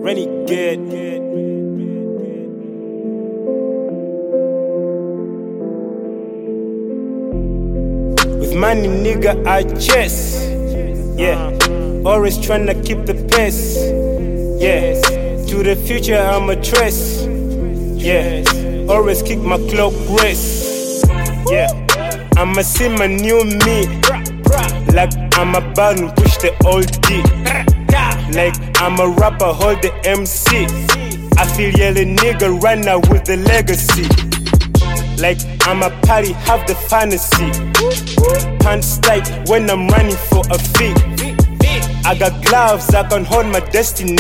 Renegade. With money, nigga, I chase. Yeah, always tryna keep the pace. Yeah, to the future, I'm a trace. Yeah, always kick my clock race. Yeah, I'ma see my new me. Like I'm about to push the old D. Like I'm a rapper, hold the MC. I feel yelling nigga right now with the legacy. Like I'm a party, have the fantasy. Pants tight when I'm running for a fee. I got gloves, I can hold my destiny.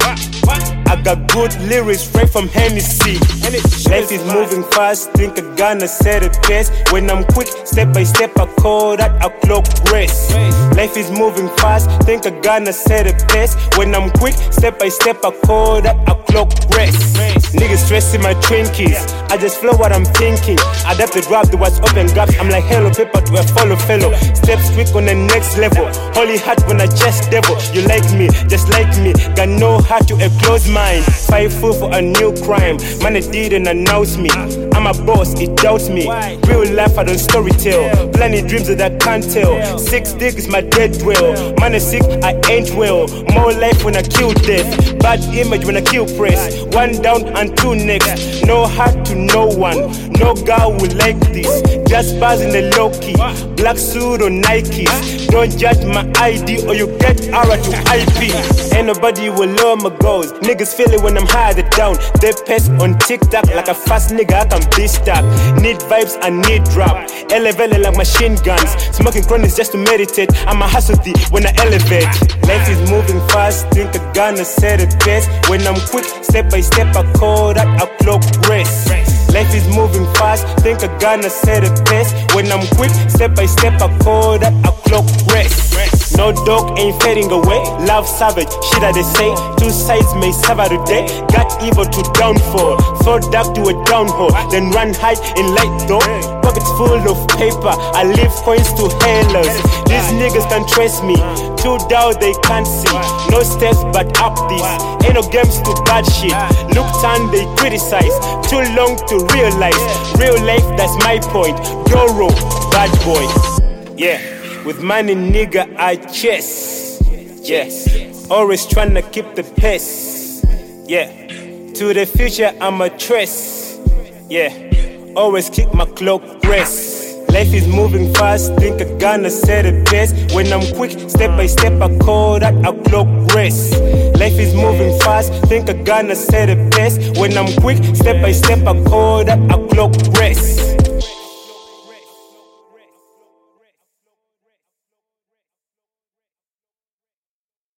I got good lyrics right from Hennessy. Life is moving fast, think I gonna set a pace. When I'm quick, step by step, I call that a clock race. Life is moving fast, think I gonna set a pace. When I'm quick, step by step, I call that a clock race. Niggas stressing my twinkies, I just flow what I'm thinking. Adapt the rap, the what's open gaps. I'm like hello paper to a follow fellow. Steps quick on the next level. Holy heart when I chest devil. You like me, just like me. Got no heart to a close mind. 5 foot for a new crime. Man, it didn't announce me. I'm a boss, it doubts me. Real life, I don't storytell. Plenty dreams that I can't tell. 6 dick is my dead dwell. Man is sick, I ain't well. More life when I kill death. Bad image when I kill press. 1 down and 2 next. No heart to no one. No girl will like this. Just buzz in the low key. Black suit or Nikes. Don't judge my ID or you get aura to IP. Ain't nobody will lower my goals. Niggas feel it when I'm higher down. They pass on TikTok like a fast nigga, I can be stuck. Need vibes, I need drop. Elevated like machine guns. Smoking chronics just to meditate. I'm a hustle D when I elevate. Life is moving fast, think I gonna set a pace. When I'm quick, step by step, I call that a clock race. Life is moving fast, think I gonna set a pace. When I'm quick, step by step, I call that a clock race. No dog ain't fading away. Love savage, shit that they say. 2 sides may suffer today. Got evil to downfall. Throw dark to a downhole. Then run high in light door. Pockets full of paper. I leave coins to hailers. These niggas can trace me. Too down they can't see. No steps but up this. Ain't no games to bad shit. Look time they criticize. Too long to realize. Real life, that's my point. Doro, bad boy. Yeah. With money, nigga, I chase. Yeah, always tryna keep the pace. Yeah, to the future, I'm a trace. Yeah, always keep my clock race. Life is moving fast, think I gonna set a pace. When I'm quick, step by step, I call that a clock race. Life is moving fast, think I gonna set a pace. When I'm quick, step by step, I call that a clock race.